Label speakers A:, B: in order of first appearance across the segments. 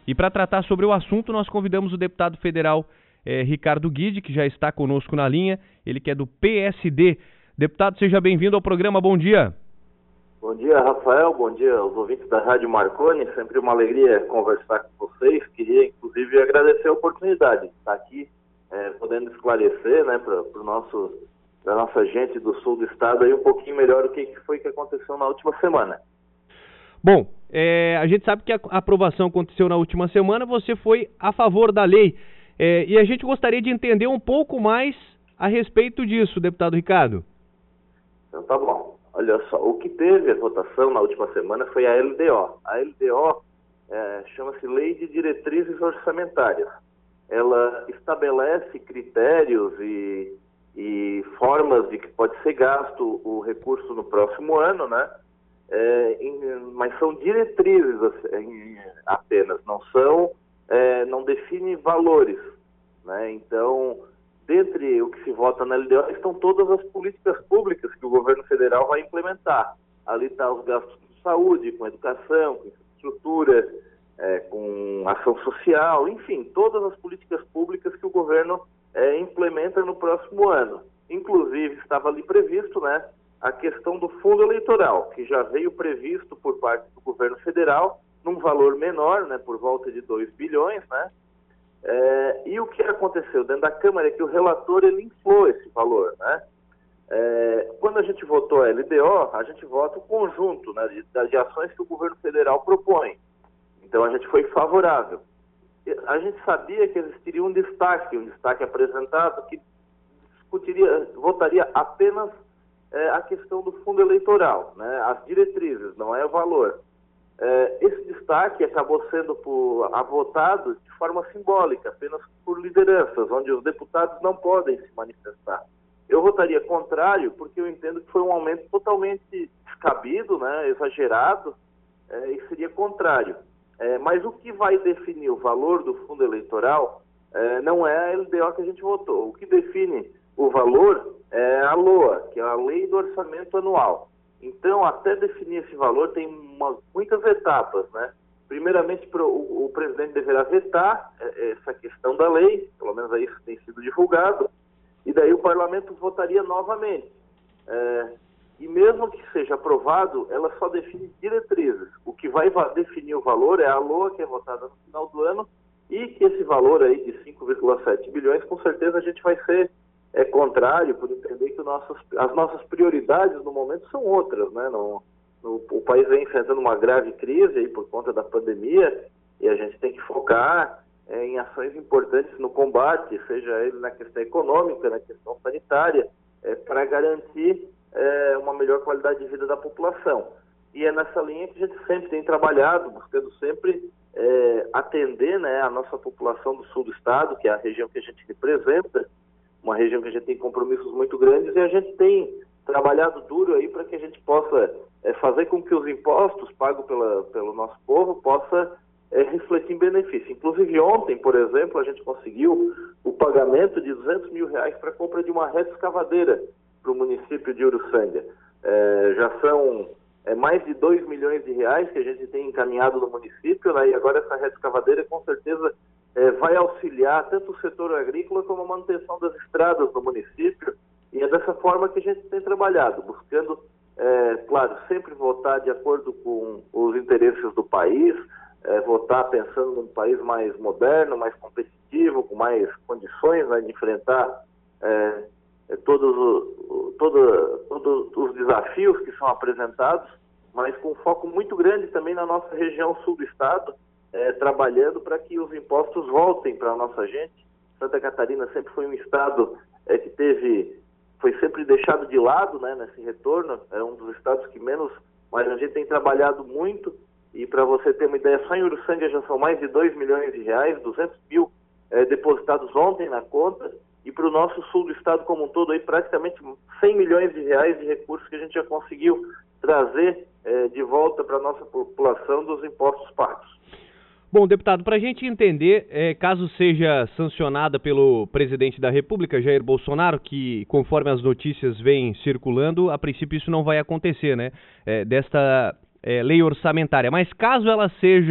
A: E para tratar sobre o assunto, nós convidamos o deputado federal Ricardo Guide, que já está conosco na linha, ele que é do PSD. Deputado, seja bem-vindo ao programa, bom dia.
B: Bom dia, Rafael, bom dia aos ouvintes da Rádio Marconi, sempre uma alegria conversar com vocês. Queria, inclusive, agradecer a oportunidade de estar aqui, podendo esclarecer, né, para nossa gente do sul do estado aí um pouquinho melhor o que foi que aconteceu na última semana.
A: Bom, a gente sabe que a aprovação aconteceu na última semana, você foi a favor da lei, e a gente gostaria de entender um pouco mais a respeito disso, deputado Ricardo.
B: Então tá bom. Olha só, o que teve a votação na última semana foi a LDO. A LDO chama-se Lei de Diretrizes Orçamentárias. Ela estabelece critérios e formas de que pode ser gasto o recurso no próximo ano, né? Mas são diretrizes apenas, não define valores, né? Então, dentre o que se vota na LDO estão todas as políticas públicas que o governo federal vai implementar. Ali está os gastos com saúde, com educação, com infraestrutura, com ação social, enfim, todas as políticas públicas que o governo implementa no próximo ano. Inclusive, estava ali previsto, né, a questão do fundo eleitoral, que já veio previsto por parte do governo federal, num valor menor, né, por volta de 2 bilhões, né? E o que aconteceu dentro da Câmara é que o relator ele inflou esse valor, né? Quando a gente votou a LDO, a gente vota o conjunto, né, de ações que o governo federal propõe. Então a gente foi favorável. A gente sabia que existiria um destaque apresentado que votaria apenas a questão do fundo eleitoral, né, as diretrizes, não é o valor. Esse destaque acabou sendo votado de forma simbólica, apenas por lideranças, onde os deputados não podem se manifestar. Eu votaria contrário, porque eu entendo que foi um aumento totalmente descabido, né, exagerado, e seria contrário. Mas o que vai definir o valor do fundo eleitoral não é a LDO que a gente votou. O que define o valor é a LOA, que é a Lei do Orçamento Anual. Então, até definir esse valor, tem muitas etapas, né? Primeiramente, o presidente deverá vetar essa questão da lei, pelo menos isso tem sido divulgado, e daí o parlamento votaria novamente. E mesmo que seja aprovado, ela só define diretrizes. O que vai definir o valor é a LOA, que é votada no final do ano, e que esse valor aí de 5,7 bilhões, com certeza a gente vai ser contrário, por entender que as nossas prioridades no momento são outras, né? O país vem enfrentando uma grave crise aí por conta da pandemia e a gente tem que focar em ações importantes no combate, seja ele na questão econômica, na questão sanitária, para garantir uma melhor qualidade de vida da população. E é nessa linha que a gente sempre tem trabalhado, buscando sempre atender, né, a nossa população do sul do estado, que é a região que a gente representa, uma região que a gente tem compromissos muito grandes, e a gente tem trabalhado duro aí para que a gente possa fazer com que os impostos pagos pelo nosso povo possa refletir em benefício. Inclusive ontem, por exemplo, a gente conseguiu o pagamento de R$200 mil para a compra de uma retroescavadeira para o município de Uruçanga. Já são mais de R$2 milhões que a gente tem encaminhado no município, né? E agora essa retroescavadeira com certeza vai auxiliar tanto o setor agrícola como a manutenção das estradas no município, e é dessa forma que a gente tem trabalhado, buscando, claro, sempre votar de acordo com os interesses do país, votar pensando num país mais moderno, mais competitivo, com mais condições, né, de enfrentar todos os desafios que são apresentados, mas com foco muito grande também na nossa região sul do estado, trabalhando para que os impostos voltem para a nossa gente. Santa Catarina sempre foi um estado que foi sempre deixado de lado, né, nesse retorno, é um dos estados que menos, mas a gente tem trabalhado muito, e para você ter uma ideia, só em Uruçanga já são mais de R$2 milhões, 200 mil depositados ontem na conta, e para o nosso sul do estado como um todo, aí, praticamente R$100 milhões de recursos que a gente já conseguiu trazer de volta para a nossa população dos impostos pagos.
A: Bom, deputado, para a gente entender, caso seja sancionada pelo presidente da República, Jair Bolsonaro, que conforme as notícias vêm circulando, a princípio isso não vai acontecer, né, desta lei orçamentária. Mas caso ela seja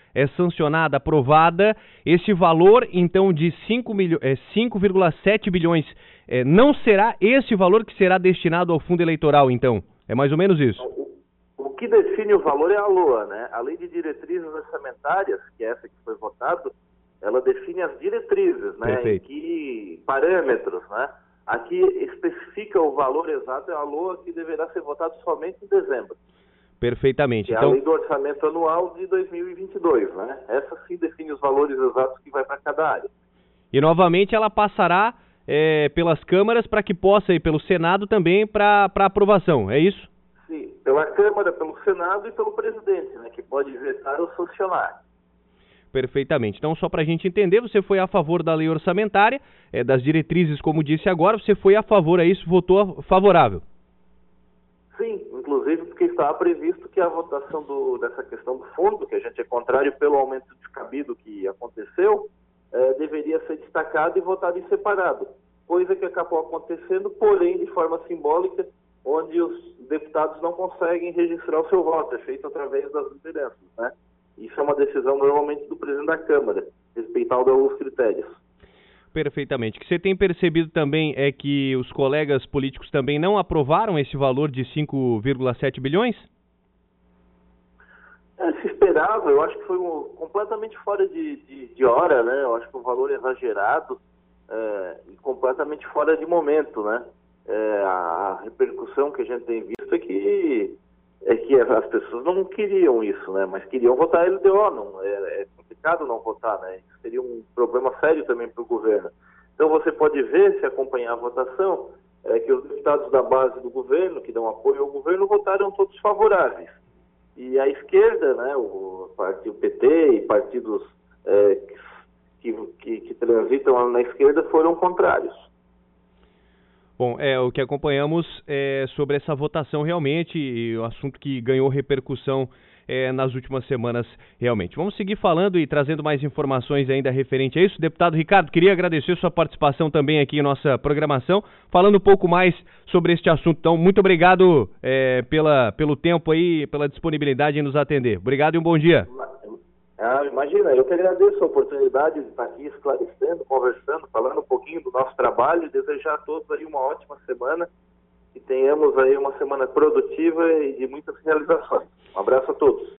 A: é sancionada, aprovada, esse valor, então, de 5,7 bilhões, não será esse valor que será destinado ao fundo eleitoral, então? É mais ou menos isso?
B: O que define o valor é a LOA, né? A Lei de Diretrizes Orçamentárias, que é essa que foi votada, ela define as diretrizes, né?
A: Perfeito.
B: Em que parâmetros, né? Aqui especifica o valor exato, é a LOA que deverá ser votada somente em dezembro.
A: Perfeitamente.
B: Que é
A: Então,
B: a Lei do Orçamento Anual de 2022, né? Essa sim define os valores exatos que vai para cada área.
A: E novamente ela passará pelas câmaras para que possa ir pelo Senado também para aprovação, é isso?
B: Sim, pela Câmara, pelo Senado e pelo presidente, né? Que pode vetar ou sancionar.
A: Perfeitamente. Então, só para a gente entender, você foi a favor da lei orçamentária, das diretrizes, como disse agora, você foi a favor a isso, votou favorável.
B: Sim, inclusive porque estava previsto que a votação dessa questão do fundo, que a gente é contrário pelo aumento descabido que aconteceu, deveria ser destacado e votado em separado, coisa que acabou acontecendo, porém de forma simbólica, onde os deputados não conseguem registrar o seu voto, é feito através das lideranças, né? Isso é uma decisão normalmente do presidente da Câmara, respeitando alguns critérios.
A: Perfeitamente. O que você tem percebido também é que os colegas políticos também não aprovaram esse valor de 5,7 bilhões?
B: Se esperava, eu acho que foi completamente fora de hora, né? Eu acho que um valor exagerado e completamente fora de momento, né? A repercussão que a gente tem visto é que as pessoas não queriam isso, né? Mas queriam votar a LDO, não, é complicado não votar, né? Isso seria um problema sério também para o governo. Então você pode ver, se acompanhar a votação, que os deputados da base do governo, que dão apoio ao governo, votaram todos favoráveis. E a esquerda, né, o partido PT e partidos que transitam na esquerda foram contrários.
A: Bom, o que acompanhamos é sobre essa votação realmente, e o assunto que ganhou repercussão nas últimas semanas realmente. Vamos seguir falando e trazendo mais informações ainda referente a isso. Deputado Ricardo, queria agradecer sua participação também aqui em nossa programação, falando um pouco mais sobre este assunto. Então, muito obrigado pelo tempo aí, pela disponibilidade em nos atender. Obrigado e um bom dia.
B: Imagina, eu que agradeço a oportunidade de estar aqui esclarecendo, conversando, falando um pouquinho do nosso trabalho e desejar a todos aí uma ótima semana, que tenhamos aí uma semana produtiva e de muitas realizações. Um abraço a todos.